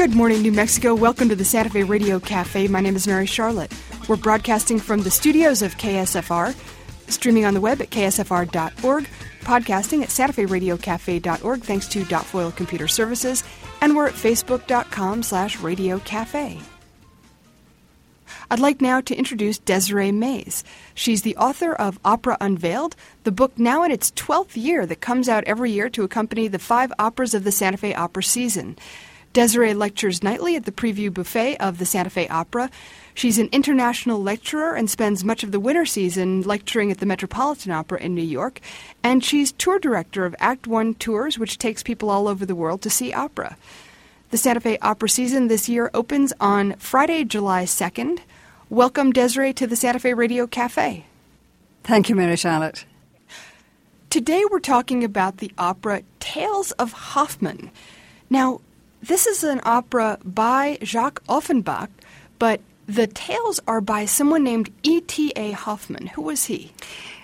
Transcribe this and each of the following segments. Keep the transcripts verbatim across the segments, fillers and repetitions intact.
Good morning, New Mexico. Welcome to the Santa Fe Radio Cafe. My name is Mary Charlotte. We're broadcasting from the studios of K S F R, streaming on the web at K S F R dot org, podcasting at Santa Fe Radio Cafe dot org, thanks to Dot Foil Computer Services, and we're at Facebook dot com slash Radio Cafe. I'd like now to introduce Desiree Mays. She's the author of Opera Unveiled, the book now in its twelfth year that comes out every year to accompany the five operas of the Santa Fe Opera season. Desiree lectures nightly at the Preview Buffet of the Santa Fe Opera. She's an international lecturer and spends much of the winter season lecturing at the Metropolitan Opera in New York. And she's tour director of Act One Tours, which takes people all over the world to see opera. The Santa Fe Opera season this year opens on Friday, July second. Welcome, Desiree, to the Santa Fe Radio Cafe. Thank you, Mary Charlotte. Today we're talking about the opera Tales of Hoffmann. Now, this is an opera by Jacques Offenbach, but the tales are by someone named E T A Hoffmann. Who was he?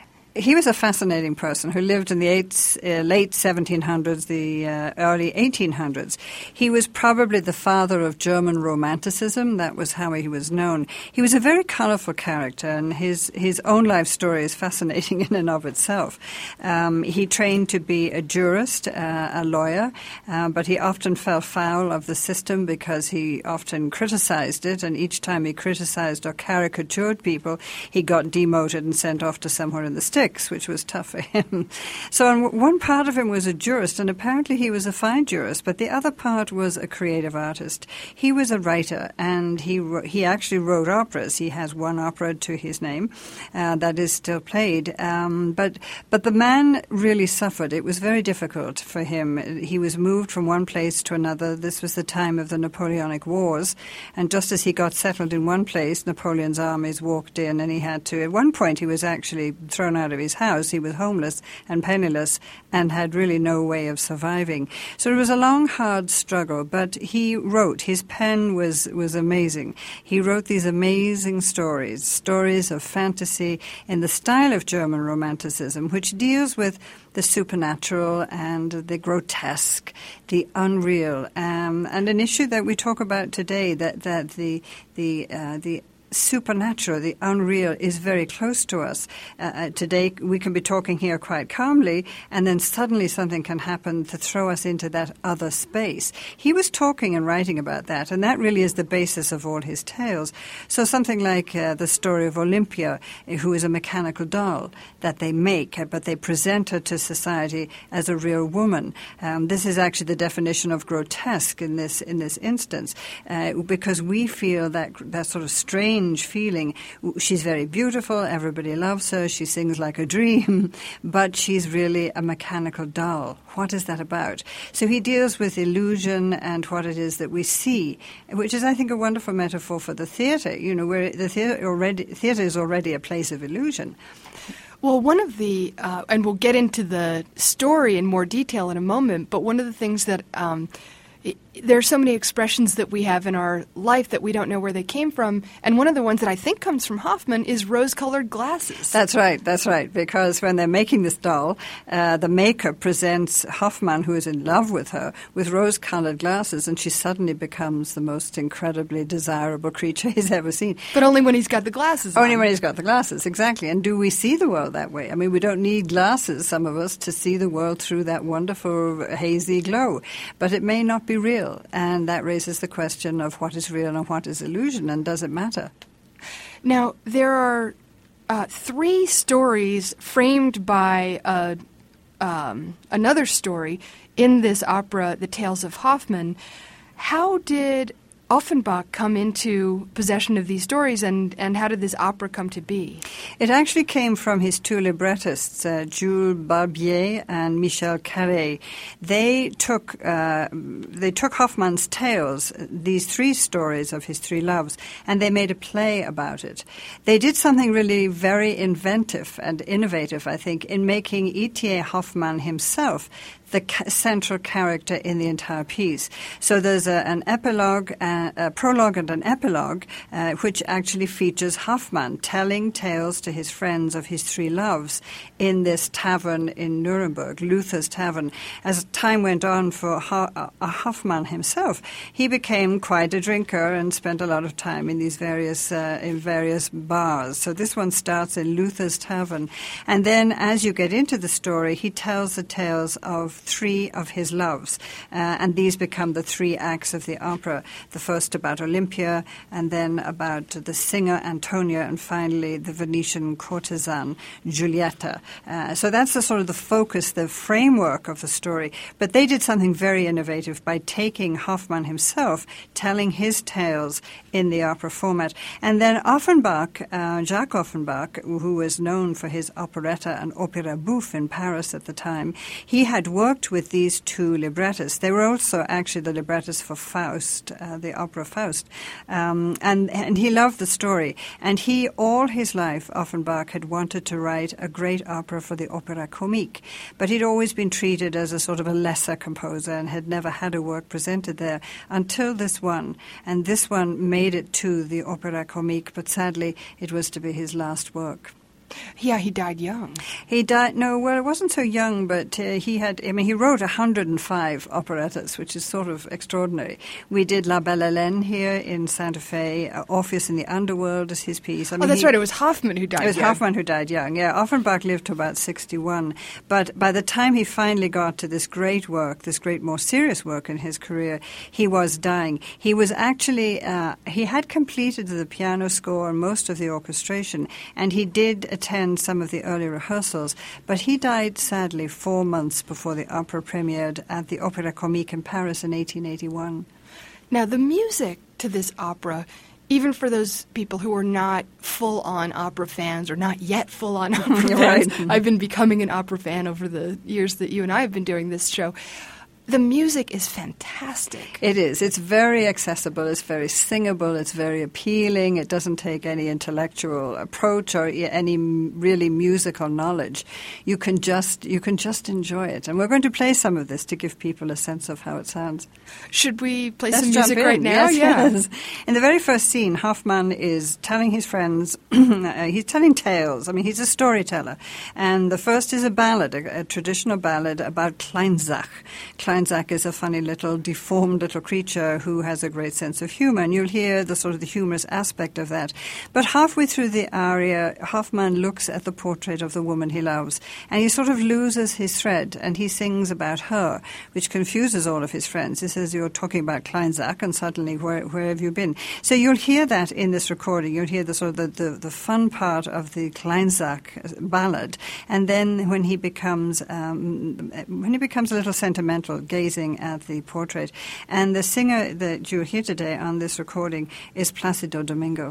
He was a fascinating person who lived in the eight, uh, late seventeen hundreds, the uh, early eighteen hundreds. He was probably the father of German Romanticism. That was how he was known. He was a very colourful character, and his, his own life story is fascinating in and of itself. Um, he trained to be a jurist, uh, a lawyer, uh, but he often fell foul of the system because he often criticised it, and each time he criticised or caricatured people, he got demoted and sent off to somewhere in the sticks, which was tough for him. So on one part of him was a jurist, and apparently he was a fine jurist, but the other part was a creative artist. He was a writer, and he he actually wrote operas. He has one opera to his name uh, that is still played. Um, but but the man really suffered. It was very difficult for him. He was moved from one place to another. This was the time of the Napoleonic Wars, and just as he got settled in one place, Napoleon's armies walked in, and he had to, at one point he was actually thrown out of his house. He was homeless and penniless and had really no way of surviving. So it was a long, hard struggle, but he wrote. His pen was, was amazing. He wrote these amazing stories, stories of fantasy in the style of German Romanticism, which deals with the supernatural and the grotesque, the unreal, um, and an issue that we talk about today, that, that the, the, uh, the supernatural, the unreal, is very close to us. Uh, today we can be talking here quite calmly, and then suddenly something can happen to throw us into that other space. He was talking and writing about that, and that really is the basis of all his tales. So something like uh, the story of Olympia, who is a mechanical doll that they make, uh, but they present her to society as a real woman. Um, this is actually the definition of grotesque in this in this instance, uh, because we feel that that sort of strange feeling. She's very beautiful, everybody loves her, she sings like a dream, but she's really a mechanical doll. What is that about? So he deals with illusion and what it is that we see, which is, I think, a wonderful metaphor for the theatre, you know, where the theatre already theatre is already a place of illusion. Well, one of the, uh, and we'll get into the story in more detail in a moment, but one of the things that um, there are so many expressions that we have in our life that we don't know where they came from, and one of the ones that I think comes from Hoffmann is rose-colored glasses. That's right, that's right, because when they're making this doll, uh, the maker presents Hoffmann, who is in love with her, with rose-colored glasses, and she suddenly becomes the most incredibly desirable creature he's ever seen. But only when he's got the glasses on. Only when he's got the glasses, exactly. And do we see the world that way? I mean, we don't need glasses, some of us, to see the world through that wonderful hazy glow, but it may not be real. And that raises the question of what is real and what is illusion, and does it matter? Now, there are uh, three stories framed by uh, um, another story in this opera, The Tales of Hoffmann. How did Offenbach come into possession of these stories, and, and how did this opera come to be? It actually came from his two librettists, uh, Jules Barbier and Michel Carré. They took uh, they took Hoffmann's tales, these three stories of his three loves, and they made a play about it. They did something really very inventive and innovative, I think, in making E T A Hoffmann himself the ca- central character in the entire piece. So there's a, an epilogue, uh, a prologue and an epilogue, uh, which actually features Hoffmann telling tales to his friends of his three loves in this tavern in Nuremberg, Luther's Tavern. As time went on for Ho- uh, Hoffmann himself, he became quite a drinker and spent a lot of time in these various uh, in various bars. So this one starts in Luther's Tavern, and then as you get into the story, he tells the tales of three of his loves, uh, and these become the three acts of the opera. The first about Olympia, and then about the singer Antonia, and finally the Venetian courtesan Giulietta. Uh, so that's the sort of the focus, the framework of the story. But they did something very innovative by taking Hoffmann himself, telling his tales in the opera format. And then Offenbach, uh, Jacques Offenbach, who was known for his operetta and opera bouffe in Paris at the time, he had worked with these two librettists. They were also actually the librettists for Faust, uh, the opera Faust. Um, and, and he loved the story. And he, all his life, Offenbach had wanted to write a great opera for the Opera Comique. But he'd always been treated as a sort of a lesser composer and had never had a work presented there until this one. And this one made it to the Opera Comique, but sadly it was to be his last work. Yeah, he died young. He died, no, well, it wasn't so young, but uh, he had, I mean, he wrote one hundred five operettas, which is sort of extraordinary. We did La Belle Hélène here in Santa Fe. Uh, Orpheus in the Underworld is his piece. I oh, mean, that's he, right, it was Hoffmann who died young. It was young. Hoffmann who died young, yeah. Offenbach lived to about sixty-one. But by the time he finally got to this great work, this great, more serious work in his career, he was dying. He was actually, uh, he had completed the piano score and most of the orchestration, and he did attend some of the early rehearsals, but he died sadly four months before the opera premiered at the Opéra Comique in Paris in eighteen eighty-one. Now, the music to this opera, even for those people who are not full-on opera fans or not yet full-on opera fans, right. I've been becoming an opera fan over the years that you and I have been doing this show. The music is fantastic. It is. It's very accessible. It's very singable. It's very appealing. It doesn't take any intellectual approach or any really musical knowledge. You can just you can just enjoy it. And we're going to play some of this to give people a sense of how it sounds. Should we play Let's some music in. right now? Yes, yeah. Yes. In the very first scene, Hoffmann is telling his friends, he's telling tales. I mean, he's a storyteller. And the first is a ballad, a, a traditional ballad about Kleinzach. Kleinzach is a funny little deformed little creature who has a great sense of humor, and you'll hear the sort of the humorous aspect of that. But halfway through the aria, Hoffmann looks at the portrait of the woman he loves, and he sort of loses his thread, and he sings about her, which confuses all of his friends. He says, you're talking about Kleinzach, and suddenly, where, where have you been? So you'll hear that in this recording. You'll hear the sort of the, the, the fun part of the Kleinzach ballad, and then when he becomes um, when he becomes a little sentimental, gazing at the portrait. And the singer that you'll hear today on this recording is Placido Domingo.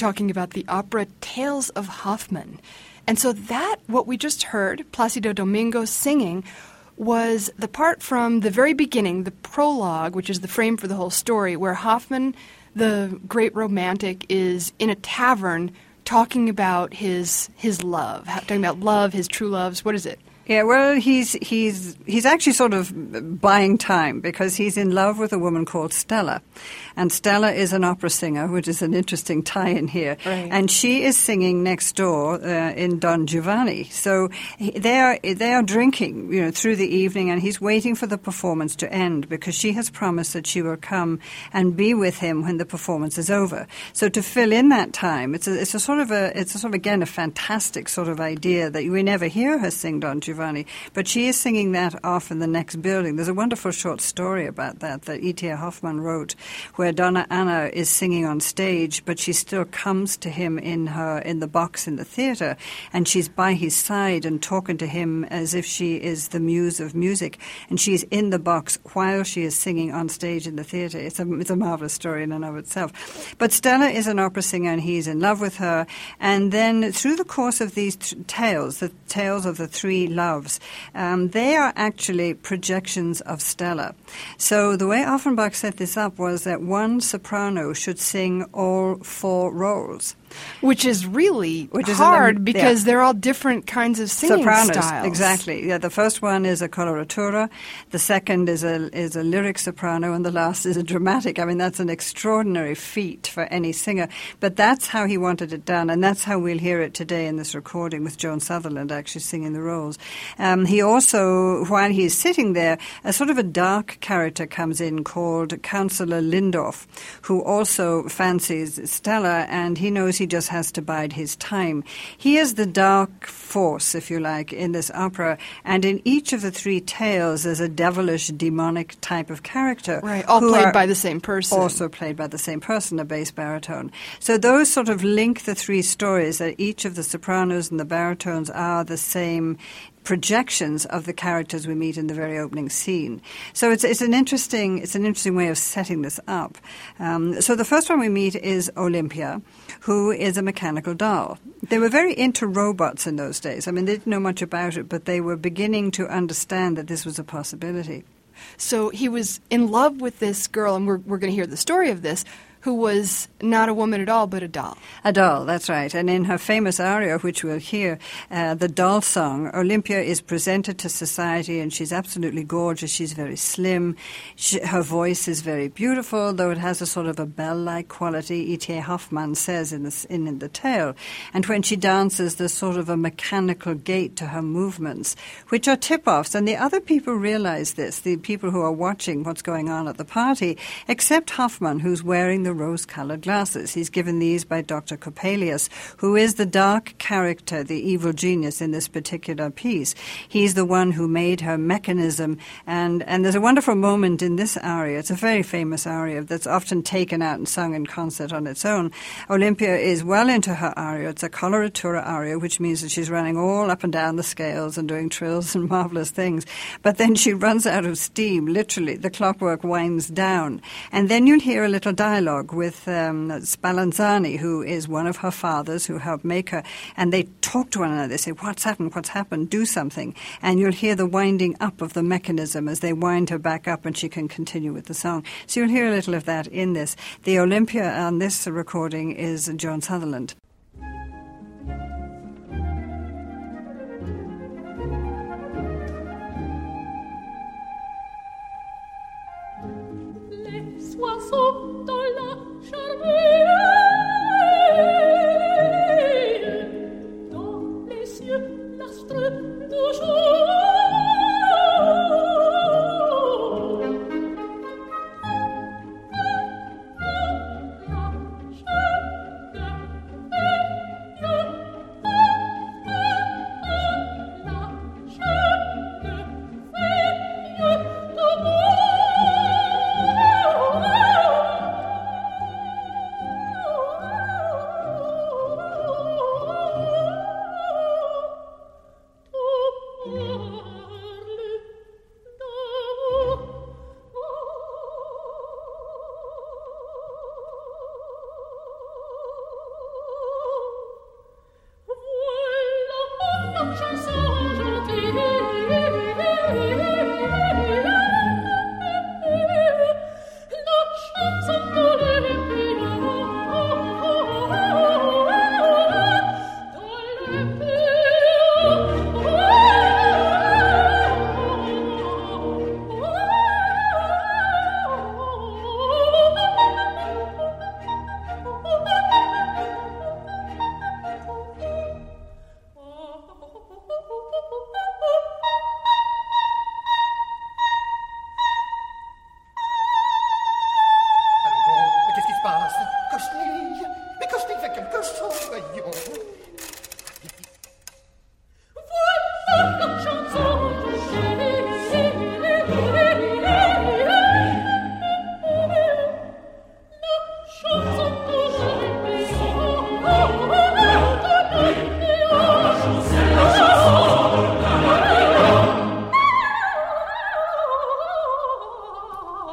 talking about the opera Tales of Hoffmann. And so that, what we just heard, Placido Domingo singing, was the part from the very beginning, the prologue, which is the frame for the whole story, where Hoffmann, the great romantic, is in a tavern talking about his his love, talking about love, his true loves. What is it? Yeah, well, he's he's he's actually sort of buying time because he's in love with a woman called Stella. And Stella is an opera singer, which is an interesting tie-in here. Right. And she is singing next door uh, in Don Giovanni. So he, they are they are drinking, you know, through the evening, and he's waiting for the performance to end because she has promised that she will come and be with him when the performance is over. So to fill in that time, it's a, it's a sort of a it's a sort of again a fantastic sort of idea that we never hear her sing Don Giovanni, but she is singing that off in the next building. There's a wonderful short story about that that E T A Hoffmann wrote, where Donna Anna is singing on stage, but she still comes to him in her in the box in the theatre, and she's by his side and talking to him as if she is the muse of music, and she's in the box while she is singing on stage in the theatre. It's a it's a marvelous story in and of itself. But Stella is an opera singer, and he's in love with her. And then through the course of these t- tales, the tales of the three loves, um, they are actually projections of Stella. So the way Offenbach set this up was that one soprano should sing all four roles. Which is really Which is hard them, because yeah. they're all different kinds of singing Sopranos, styles. exactly. Yeah, the first one is a coloratura, the second is a is a lyric soprano, and the last is a dramatic. I mean, that's an extraordinary feat for any singer. But that's how he wanted it done, and that's how we'll hear it today in this recording with Joan Sutherland actually singing the roles. Um, he also, while he's sitting there, a sort of a dark character comes in called Councillor Lindorf, who also fancies Stella, and he knows he just has to bide his time. He is the dark force, if you like, in this opera, and in each of the three tales there's a devilish, demonic type of character. Right, all played by the same person. Also played by the same person, a bass baritone. So those sort of link the three stories, that each of the sopranos and the baritones are the same projections of the characters we meet in the very opening scene. So it's it's an interesting it's an interesting way of setting this up. Um, so the first one we meet is Olympia, who is a mechanical doll. They were very into robots in those days. I mean, they didn't know much about it, but they were beginning to understand that this was a possibility. So he was in love with this girl, and we're we're going to hear the story of this, who was not a woman at all, but a doll. A doll, that's right. And in her famous aria, which we'll hear, uh, the doll song, Olympia is presented to society, and she's absolutely gorgeous. She's very slim. She, her voice is very beautiful, though it has a sort of a bell-like quality, E T A Hoffmann says in, this, in, in the tale. And when she dances, there's sort of a mechanical gait to her movements, which are tip-offs. And the other people realize this, the people who are watching what's going on at the party, except Hoffmann, who's wearing the rose-colored glasses. He's given these by Doctor Coppelius, who is the dark character, the evil genius in this particular piece. He's the one who made her mechanism, and, and there's a wonderful moment in this aria. It's a very famous aria that's often taken out and sung in concert on its own. Olympia is well into her aria. It's a coloratura aria, which means that she's running all up and down the scales and doing trills and marvelous things. But then she runs out of steam, literally. The clockwork winds down. And then you'll hear a little dialogue with um, Spallanzani, who is one of her fathers who helped make her, and they talk to one another. They say, what's happened, what's happened, do something. And you'll hear the winding up of the mechanism as they wind her back up, and she can continue with the song. So you'll hear a little of that in this. The Olympia on this recording is Joan Sutherland. Sotto la charmille, dans les cieux l'astre toujours.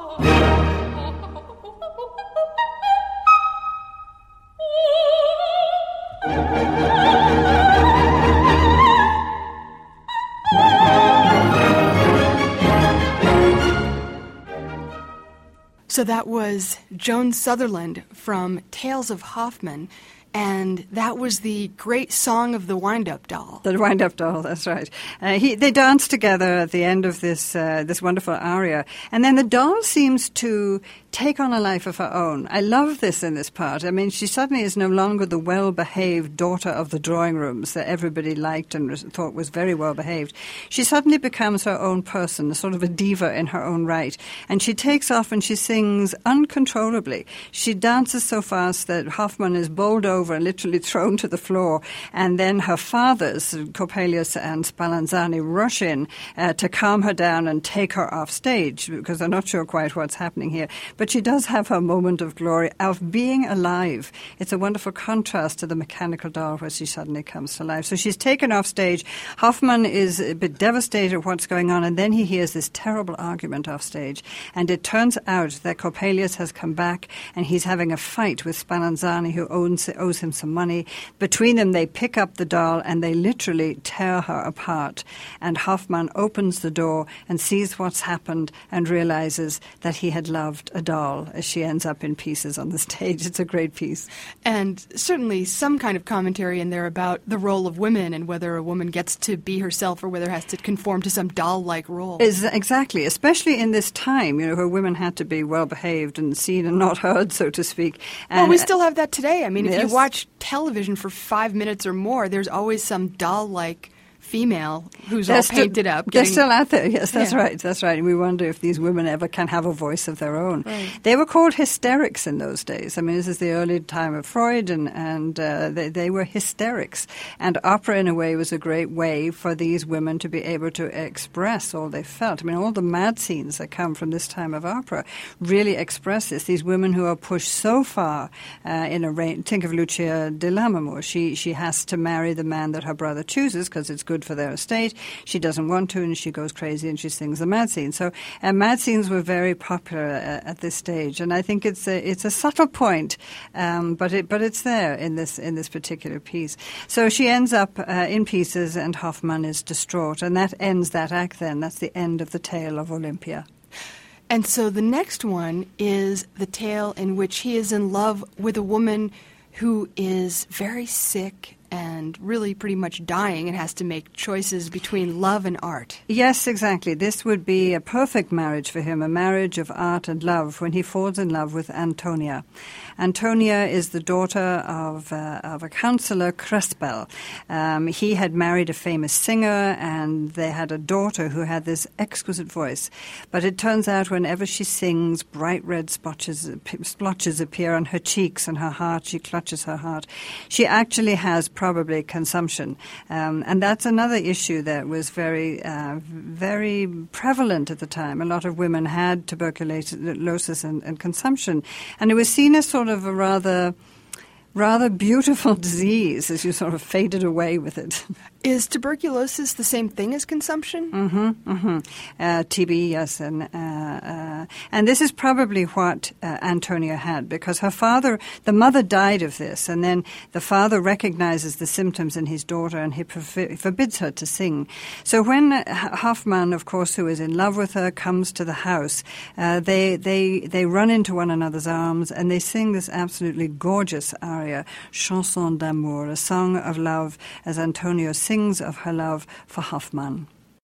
So that was Joan Sutherland from Tales of Hoffmann, and that was the great song of the Wind-Up Doll. The Wind-Up Doll, that's right. Uh, he, they dance together at the end of this uh, this wonderful aria, and then the doll seems to take on a life of her own. I love this in this part. I mean, she suddenly is no longer the well-behaved daughter of the drawing rooms that everybody liked and was, thought was very well-behaved. She suddenly becomes her own person, sort of a diva in her own right, and she takes off and she sings uncontrollably. She dances so fast that Hoffmann is bowled over and literally thrown to the floor, and then her fathers, Coppelius and Spallanzani, rush in uh, to calm her down and take her off stage, because they're not sure quite what's happening here. But she does have her moment of glory of being alive. It's a wonderful contrast to the mechanical doll where she suddenly comes to life. So she's taken off stage. Hoffmann is a bit devastated at what's going on, and then he hears this terrible argument off stage. And it turns out that Coppelius has come back and he's having a fight with Spallanzani, who owns, owes him some money. Between them, they pick up the doll and they literally tear her apart. And Hoffmann opens the door and sees what's happened and realizes that he had loved a doll as she ends up in pieces on the stage. It's a great piece. And certainly some kind of commentary in there about the role of women and whether a woman gets to be herself or whether has to conform to some doll-like role. Is, exactly, especially in this time, you know, where women had to be well-behaved and seen and not heard, so to speak. And well, we still have that today. I mean, if yes. you watch television for five minutes or more, there's always some doll-like female who's they're all still, painted up. They're getting, still out there. Yes, that's yeah. right. That's right. And we wonder if these women ever can have a voice of their own. Right. They were called hysterics in those days. I mean, this is the early time of Freud, and, and uh, they, they were hysterics. And opera, in a way, was a great way for these women to be able to express all they felt. I mean, all the mad scenes that come from this time of opera really express this. These women who are pushed so far uh, in a range. Think of Lucia di Lammermoor. She, she has to marry the man that her brother chooses because it's good for their estate. She doesn't want to, and she goes crazy and she sings the mad scene. So uh, mad scenes were very popular uh, at this stage, and I think it's a, it's a subtle point, um, but it, but it's there in this in this particular piece. So she ends up uh, in pieces, and Hoffmann is distraught, and that ends that act. Then that's the end of the tale of Olympia. And so the next one is the tale in which he is in love with a woman who is very sick and really pretty much dying and has to make choices between love and art. Yes, exactly. This would be a perfect marriage for him, a marriage of art and love, when he falls in love with Antonia. Antonia is the daughter of, uh, of a councillor, Crespel. Um, he had married a famous singer, and they had a daughter who had this exquisite voice. But it turns out whenever she sings, bright red splotches, splotches appear on her cheeks and her heart. She clutches her heart. She actually has probably consumption. Um, and that's another issue that was very, uh, very prevalent at the time. A lot of women had tuberculosis and, and consumption. And it was seen as sort of a rather, rather beautiful disease as you sort of faded away with it. Is tuberculosis the same thing as consumption? Mm-hmm, mm-hmm. Uh, T B, yes. And, uh, uh, and this is probably what uh, Antonia had, because her father, the mother died of this, and then the father recognizes the symptoms in his daughter, and he prof- forbids her to sing. So when Hoffmann, of course, who is in love with her, comes to the house, uh, they, they, they run into one another's arms, and they sing this absolutely gorgeous aria, Chanson d'amour, a song of love, as Antonia sings of her love for Hoffmann.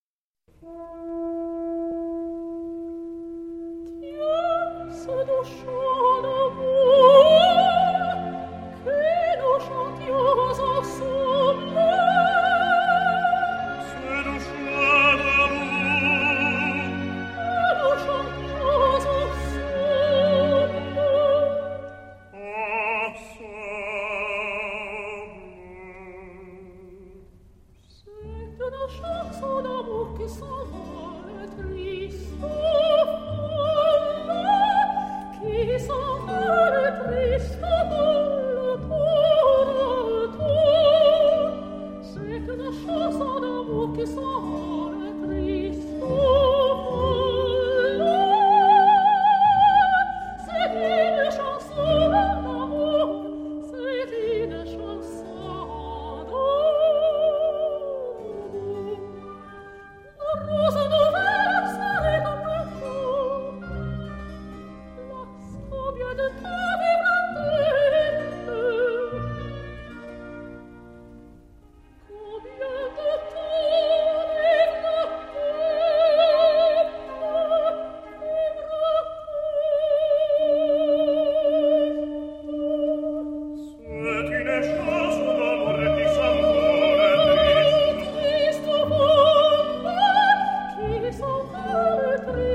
Chanson d'amour qui s'en va, triste, qui s'en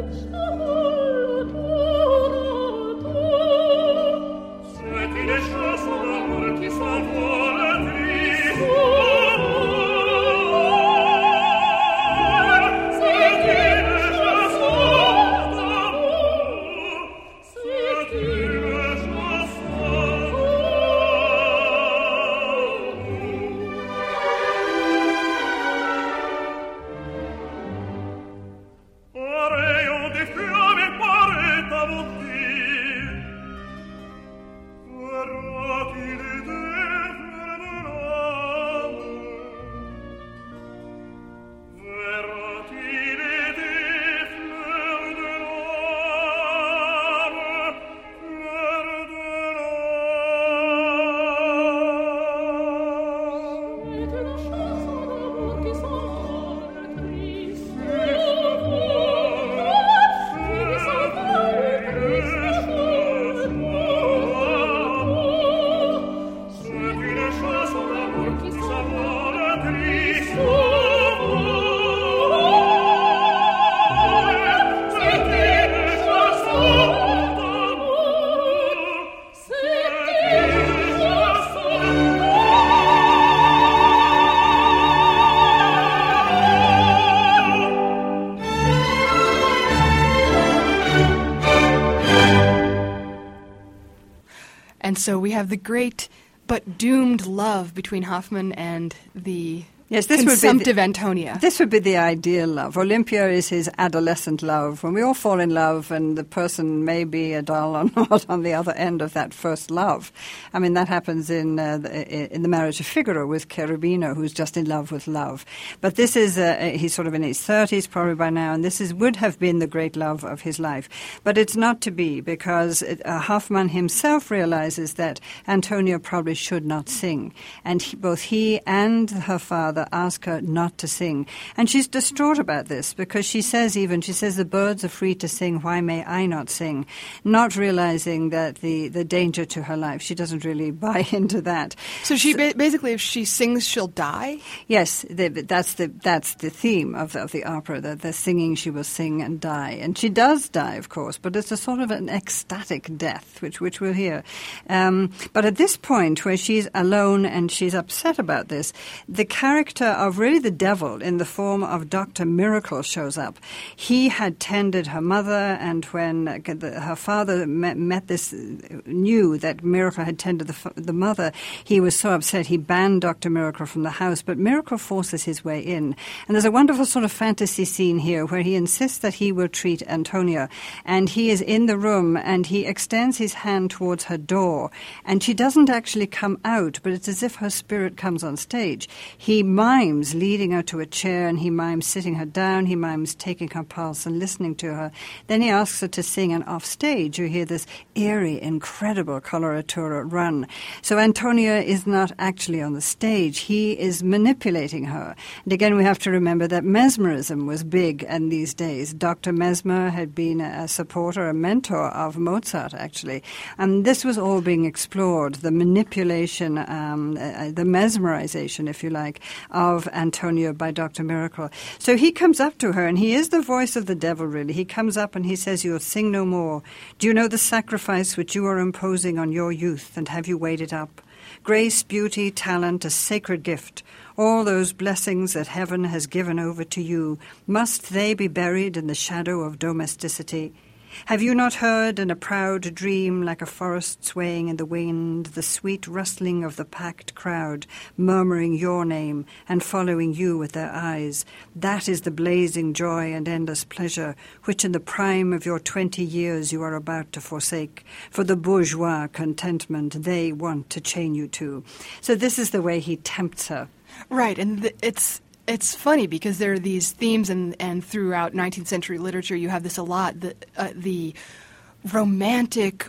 And so we have the great but doomed love between Hoffmann and the yes, this consumptive would be the, Antonia. This would be the ideal love. Olympia is his adolescent love. When we all fall in love and the person may be a doll or not on the other end of that first love. I mean, that happens in uh, the, in the Marriage of Figaro with Cherubino, who's just in love with love. But this is, uh, he's sort of in his thirties probably by now, and this is would have been the great love of his life. But it's not to be, because it, uh, Hoffmann himself realizes that Antonia probably should not sing. And he, both he and her father ask her not to sing. And she's distraught about this, because she says even, she says, the birds are free to sing, why may I not sing? Not realizing that the, the danger to her life. She doesn't really buy into that. So she so, ba- basically, if she sings, she'll die? Yes, the, that's the that's the theme of, of the opera, that the singing she will sing and die. And she does die, of course, but it's a sort of an ecstatic death, which, which we'll hear. Um, but at this point, where she's alone and she's upset about this, the character of really the devil in the form of Doctor Miracle shows up. He had tended her mother, and when uh, the, her father met, met this, uh, knew that Miracle had tended the, the mother, he was so upset he banned Doctor Miracle from the house, but Miracle forces his way in. And there's a wonderful sort of fantasy scene here where he insists that he will treat Antonia, and he is in the room and he extends his hand towards her door, and she doesn't actually come out, but it's as if her spirit comes on stage. He mimes leading her to a chair, and he mimes sitting her down, he mimes taking her pulse and listening to her. Then he asks her to sing, and off stage you hear this eerie, incredible coloratura run. So Antonia is not actually on the stage. He is manipulating her. And again, we have to remember that mesmerism was big in these days. Doctor Mesmer had been a supporter, a mentor of Mozart, actually. And this was all being explored, the manipulation, um, uh, the mesmerization, if you like, of Antonia by Doctor Miracle. So he comes up to her, and he is the voice of the devil, really. He comes up and he says, "You'll sing no more. Do you know the sacrifice which you are imposing on your youth, and have you weighed it up? Grace, beauty, talent, a sacred gift. All those blessings that heaven has given over to you, must they be buried in the shadow of domesticity? Have you not heard in a proud dream, like a forest swaying in the wind, the sweet rustling of the packed crowd, murmuring your name and following you with their eyes? That is the blazing joy and endless pleasure, which in the prime of your twenty years you are about to forsake, for the bourgeois contentment they want to chain you to." So this is the way he tempts her. Right, and th- it's... It's funny because there are these themes, and, and throughout nineteenth century literature you have this a lot, the, uh, the romantic,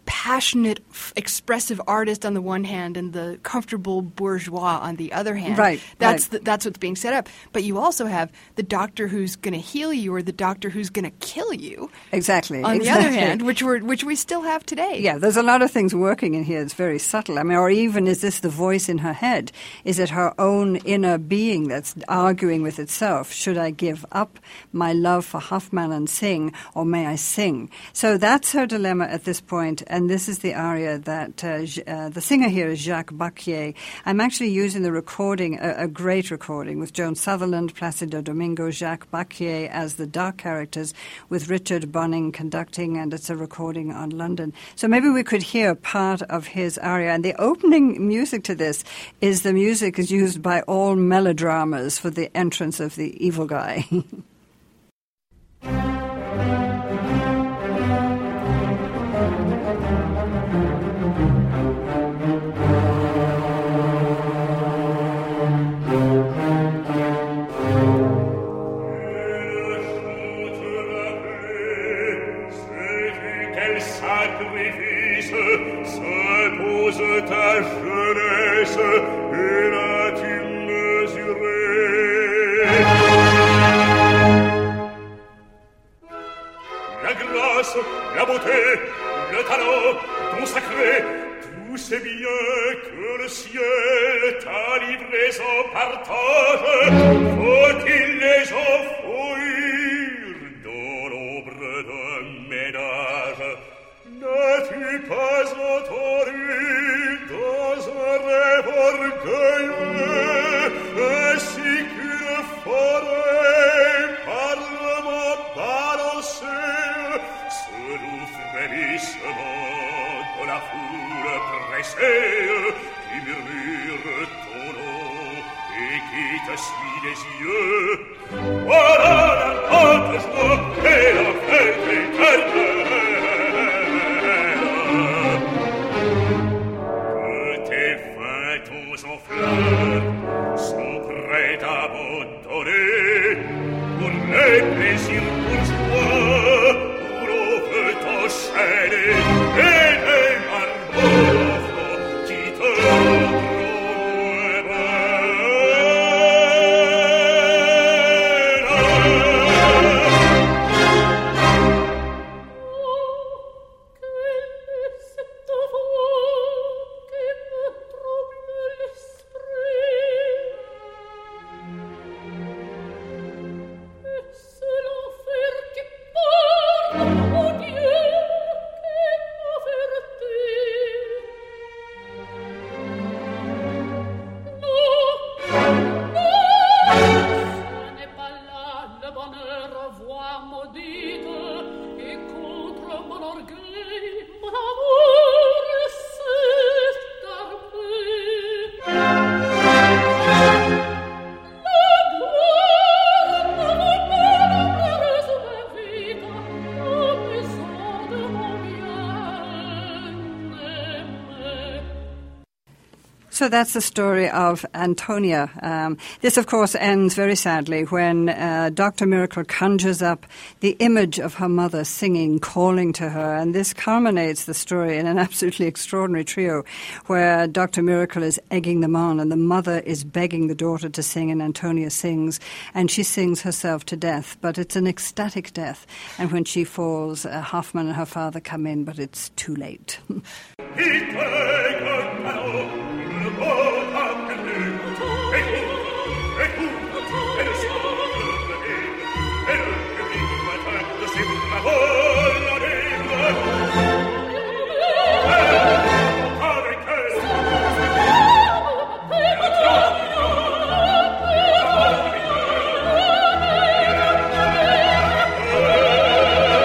passionate, f- expressive artist on the one hand and the comfortable bourgeois on the other hand. Right. That's right. The, that's what's being set up. But you also have the doctor who's going to heal you or the doctor who's going to kill you. Exactly. On exactly. the other hand, which we're which we still have today. Yeah, there's a lot of things working in here. It's very subtle. I mean, or even is this the voice in her head? Is it her own inner being that's arguing with itself? Should I give up my love for Hoffmann and sing, or may I sing? So that's her dilemma at this point, and this is the aria that uh, uh, the singer here is Jacques Bacquier. I'm actually using the recording, a, a great recording, with Joan Sutherland, Placido Domingo, Jacques Bacquier as the dark characters, with Richard Bunning conducting, and it's a recording on London. So maybe we could hear part of his aria. And the opening music to this is the music is used by all melodramas for the entrance of the evil guy. Ta jeunesse et l'as-tu mesurée? La grâce, la beauté, le talent, ton sacré, tous ces biens que le ciel t'a livrés en partage, faut-il les enfouir dans l'ombre d'un ménage? N'as-tu pas entendu dans un rêve orgueilleux ainsi qu'une forêt parlement balancée ce doux frémissement de la foule pressée qui murmure ton nom et qui te suit des yeux? Voilà la haute joie et la fête éternelle. En fleurs sont prêts d'abandonner pour les plaisirs bourgeois où l'on veut enchaîner et les marmots qui te rendront So that's the story of Antonia. Um, this, of course, ends very sadly when uh, Doctor Miracle conjures up the image of her mother singing, calling to her. And this culminates the story in an absolutely extraordinary trio where Doctor Miracle is egging them on and the mother is begging the daughter to sing, and Antonia sings, and she sings herself to death. But it's an ecstatic death. And when she falls, uh, Hoffmann and her father come in, but it's too late.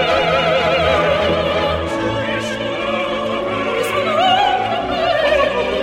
Oh,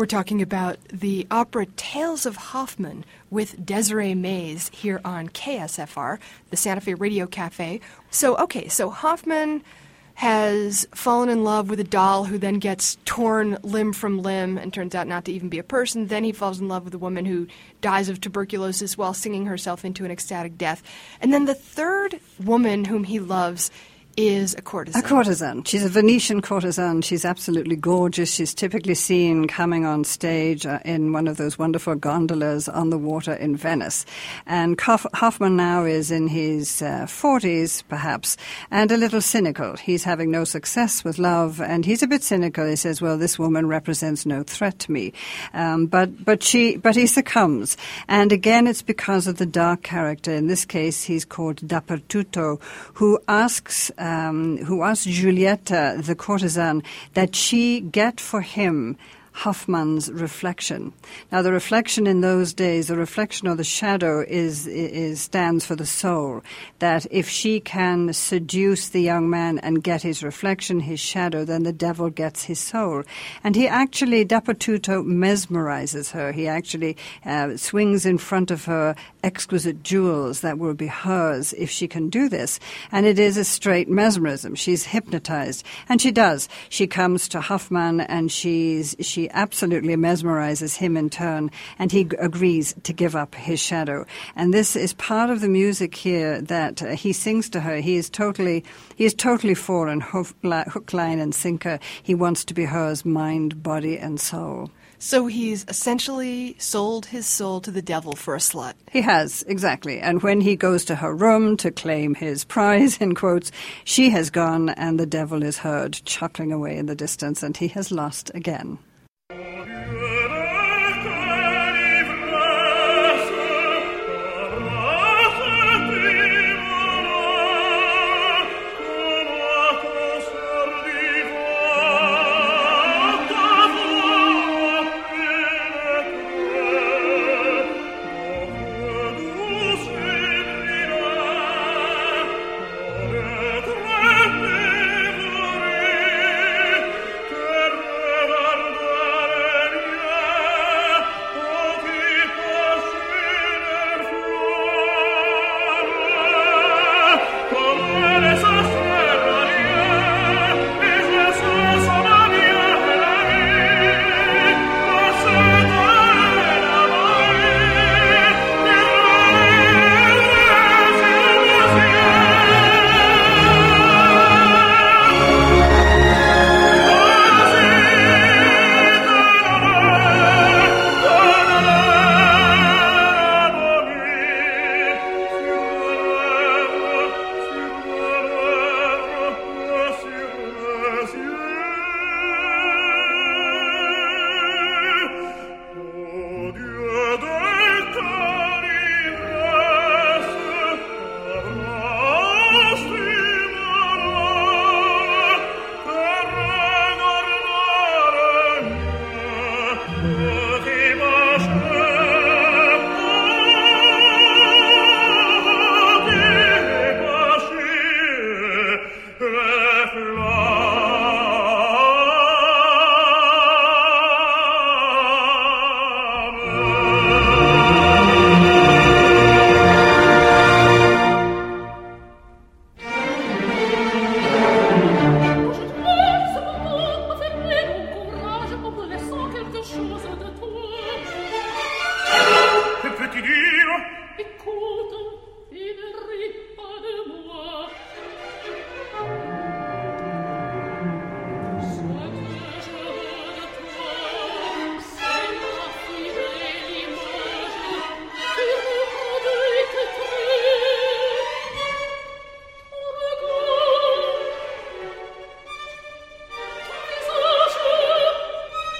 We're talking about the opera Tales of Hoffmann with Desiree Mays here on K S F R, the Santa Fe Radio Cafe. So, okay, so Hoffmann has fallen in love with a doll who then gets torn limb from limb and turns out not to even be a person. Then he falls in love with a woman who dies of tuberculosis while singing herself into an ecstatic death. And then the third woman whom he loves is a courtesan. A courtesan. She's a Venetian courtesan. She's absolutely gorgeous. She's typically seen coming on stage uh, in one of those wonderful gondolas on the water in Venice. And Hoff- Hoffmann now is in his uh, forties, perhaps, and a little cynical. He's having no success with love, and he's a bit cynical. He says, well, this woman represents no threat to me. Um, but, but, she, but he succumbs. And again, it's because of the dark character. In this case, he's called Dappertutto, who asks... Um, who asked Giulietta, the courtesan, that she get for him Hoffmann's reflection. Now, the reflection in those days, the reflection or the shadow is, is stands for the soul. That if she can seduce the young man and get his reflection, his shadow, then the devil gets his soul. And he actually, Dappertutto, mesmerizes her. He actually uh, swings in front of her exquisite jewels that will be hers if she can do this. And it is a straight mesmerism. She's hypnotized. And she does. She comes to Hoffmann and she's she absolutely mesmerizes him in turn, and he g- agrees to give up his shadow. And this is part of the music here that uh, he sings to her. He is totally, he is totally fallen, hook, li- hook, line, and sinker. He wants to be hers, mind, body, and soul. So he's essentially sold his soul to the devil for a slut. He has, exactly. And when he goes to her room to claim his prize, in quotes, she has gone and the devil is heard chuckling away in the distance, and he has lost again.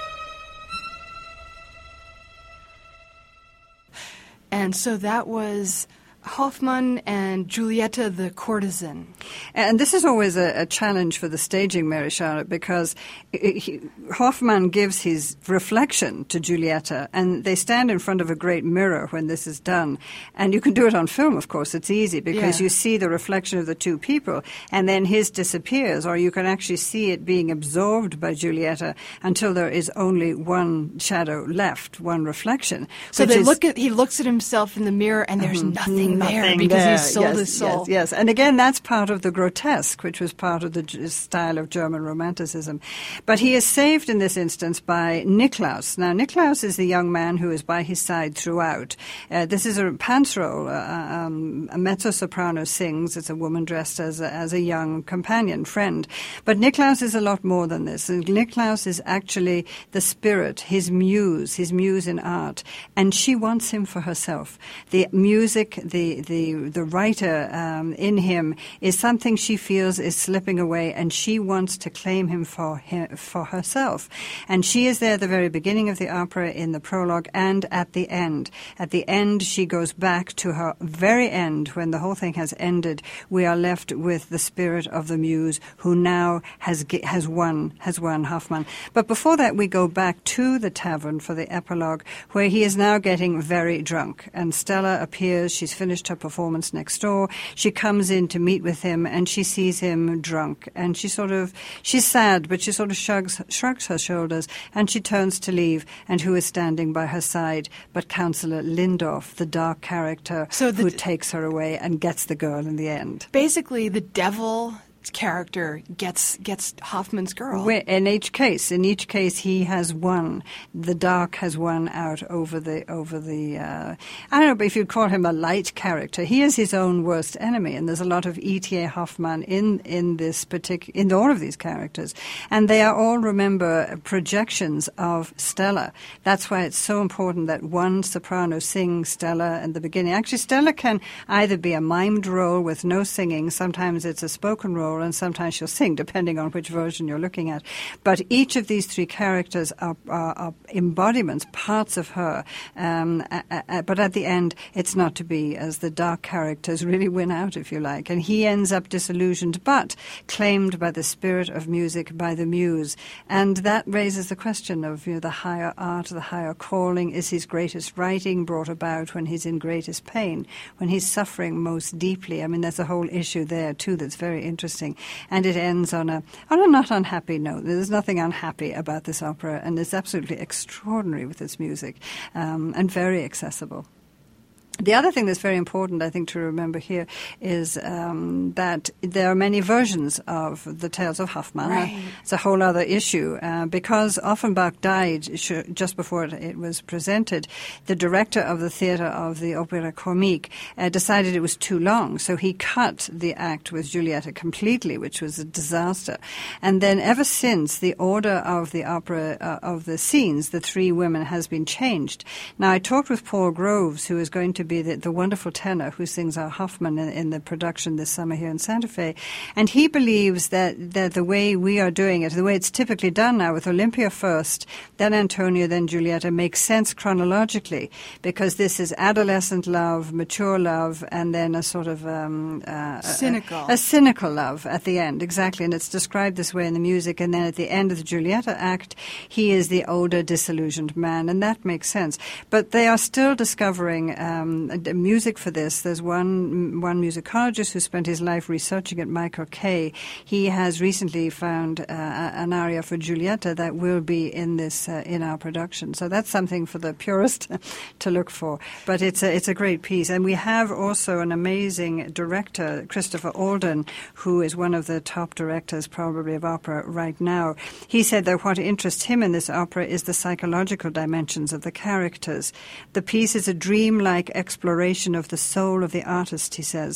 And so that was Hoffmann and Giulietta the courtesan. And this is always a, a challenge for the staging, Mary Charlotte, because he, Hoffmann gives his reflection to Giulietta, and they stand in front of a great mirror when this is done. And you can do it on film, of course. It's easy because yeah. you see the reflection of the two people, and then his disappears, or you can actually see it being absorbed by Giulietta until there is only one shadow left, one reflection. So they is, look at he looks at himself in the mirror, and there's mm-hmm, nothing, nothing there because there. he's sold yes, his soul. Yes, yes, and again, that's part of the grotesque, which was part of the g- style of German Romanticism. But he is saved in this instance by Niklaus. Now, Niklaus is the young man who is by his side throughout. Uh, this is a pants role. Uh, um, a mezzo-soprano sings. It's a woman dressed as a, as a young companion, friend. But Niklaus is a lot more than this. And Niklaus is actually the spirit, his muse, his muse in art. And she wants him for herself. The music, the the, the writer um, in him is something she feels is slipping away, and she wants to claim him for him, for herself. And she is there at the very beginning of the opera, in the prologue, and at the end. At the end, she goes back to her very end. When the whole thing has ended, we are left with the spirit of the muse, who now has has won, has won Hoffmann. But before that, we go back to the tavern for the epilogue, where he is now getting very drunk. And Stella appears. She's finished her performance next door. She comes in to meet with him, and she sees him drunk. And she sort of, she's sad, but she sort of shrugs, shrugs her shoulders, and she turns to leave. And who is standing by her side but Councillor Lindorf, the dark character so the, who takes her away and gets the girl in the end. Basically, the devil character gets gets Hoffmann's girl. In each case, in each case, he has won. The dark has won out over the over the. Uh, I don't know if you'd call him a light character. He is his own worst enemy, and there's a lot of E T A Hoffmann in in this particular in all of these characters, and they are all, remember, projections of Stella. That's why it's so important that one soprano sings Stella in the beginning. Actually, Stella can either be a mimed role with no singing. Sometimes it's a spoken role, and sometimes she'll sing, depending on which version you're looking at. But each of these three characters are, are, are embodiments, parts of her. Um, uh, uh, but at the end, it's not to be, as the dark characters really win out, if you like. And he ends up disillusioned, but claimed by the spirit of music, by the muse. And that raises the question of, you know, the higher art, the higher calling. Is his greatest writing brought about when he's in greatest pain, when he's suffering most deeply? I mean, there's a whole issue there, too, that's very interesting. And it ends on a on a not unhappy note. There's nothing unhappy about this opera, and it's absolutely extraordinary with its music, um, and very accessible. The other thing that's very important, I think, to remember here is um, that there are many versions of the Tales of Hoffmann. Right. It's a whole other issue. Uh, because Offenbach died sh- just before it, it was presented, the director of the theatre of the Opera Comique uh, decided it was too long, so he cut the act with Giulietta completely, which was a disaster. And then ever since, the order of the opera, uh, of the scenes, the three women, has been changed. Now, I talked with Paul Groves, who is going to be the, the wonderful tenor who sings our Hoffmann in, in the production this summer here in Santa Fe. And he believes that, that the way we are doing it, the way it's typically done now, with Olympia first, then Antonio, then Giulietta, makes sense chronologically, because this is adolescent love, mature love, and then a sort of um, uh, cynical. A, a cynical love at the end, exactly. And it's described this way in the music. And then at the end of the Giulietta act, he is the older, disillusioned man, and that makes sense. But they are still discovering um, music for this. There's one one musicologist who spent his life researching it, Michael Kay. He has recently found uh, an aria for Giulietta that will be in this uh, in our production. So that's something for the purist to look for. But it's a, it's a great piece. And we have also an amazing director, Christopher Alden, who is one of the top directors probably of opera right now. He said that what interests him in this opera is the psychological dimensions of the characters. The piece is a dreamlike exploration of the soul of the artist, he says.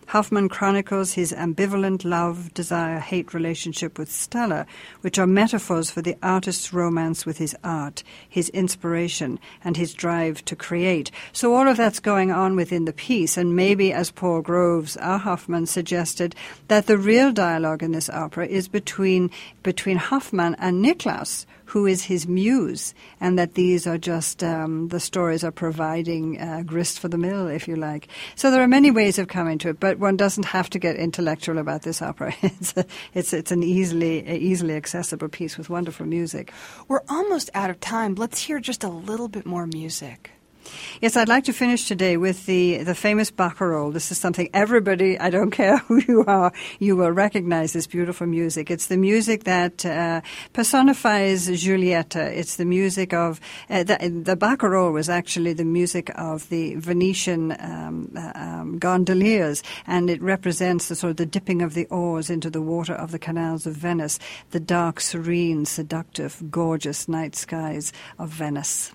Hoffmann chronicles his ambivalent love, desire, hate relationship with Stella, which are metaphors for the artist's romance with his art, his inspiration, and his drive to create. So all of that's going on within the piece, and maybe, as Paul Groves, our Hoffmann, suggested, that the real dialogue in this opera is between between Hoffmann and Niklaus, who is his muse, and that these are just, um, the stories are providing uh, grist for the mill, if you like. So there are many ways of coming to it, but one doesn't have to get intellectual about this opera. It's a, it's, it's an easily easily accessible piece with wonderful music. We're almost out of time. Let's hear just a little bit more music. Yes, I'd like to finish today with the, the famous Barcarolle. This is something everybody, I don't care who you are, you will recognize this beautiful music. It's the music that uh, personifies Giulietta. It's the music of, uh, the, the Barcarolle was actually the music of the Venetian um, uh, um, gondoliers, and it represents the sort of the dipping of the oars into the water of the canals of Venice, the dark, serene, seductive, gorgeous night skies of Venice.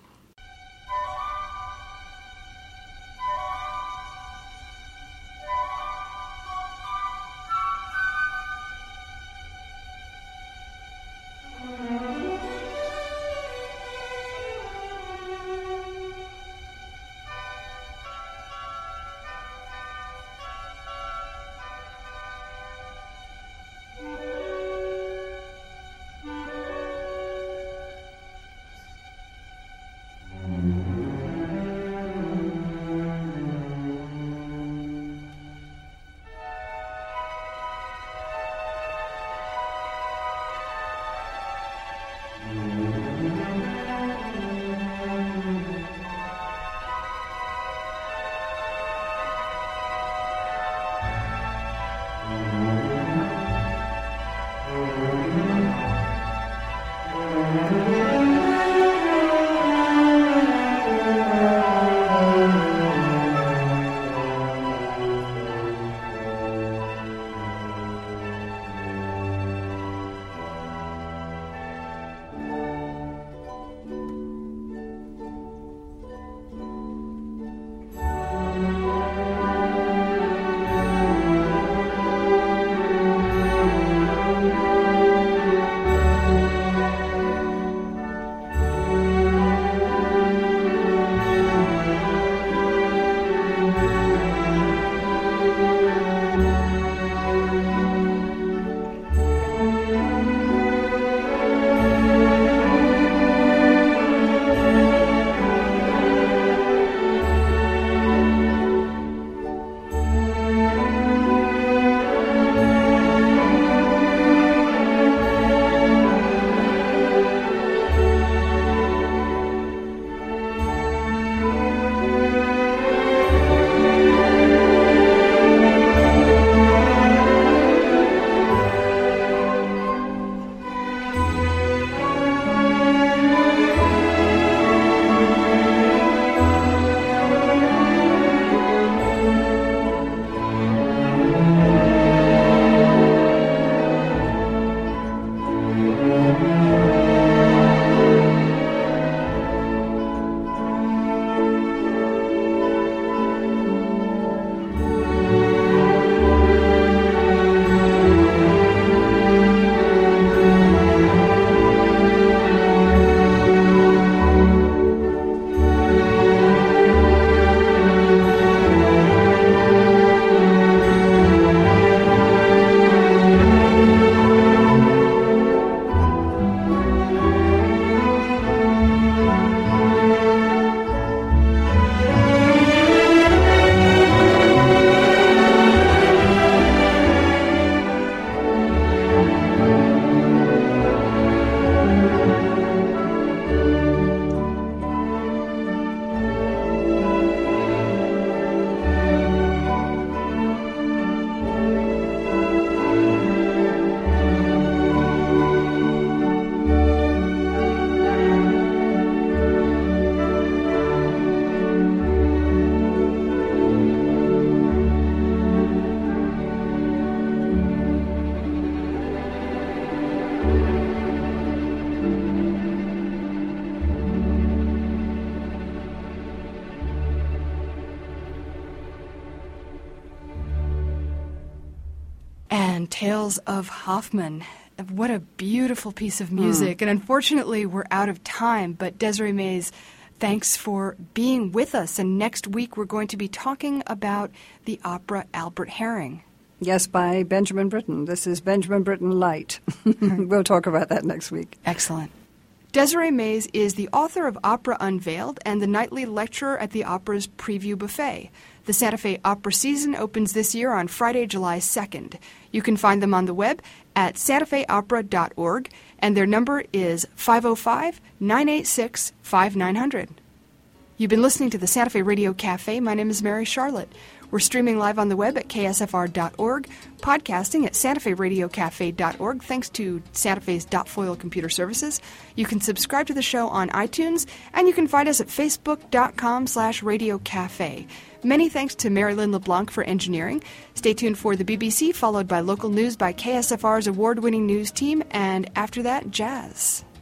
And Tales of Hoffmann. What a beautiful piece of music. Mm. And unfortunately, we're out of time. But Desiree Mays, thanks for being with us. And next week, we're going to be talking about the opera Albert Herring. Yes, by Benjamin Britten. This is Benjamin Britten Light. We'll talk about that next week. Excellent. Desiree Mays is the author of Opera Unveiled and the nightly lecturer at the opera's Preview Buffet. The Santa Fe Opera season opens this year on Friday, July second. You can find them on the web at santa fe opera dot org, and their number is five oh five, nine eight six, five nine zero zero. You've been listening to the Santa Fe Radio Cafe. My name is Mary Charlotte. We're streaming live on the web at k s f r dot org, podcasting at santa fe radio cafe dot org, thanks to Santa Fe's Dot Foil Computer Services. You can subscribe to the show on iTunes, and you can find us at facebook.com slash Radio Cafe. Many thanks to Mary Lynn LeBlanc for engineering. Stay tuned for the B B C, followed by local news by K S F R's award-winning news team, and after that, jazz.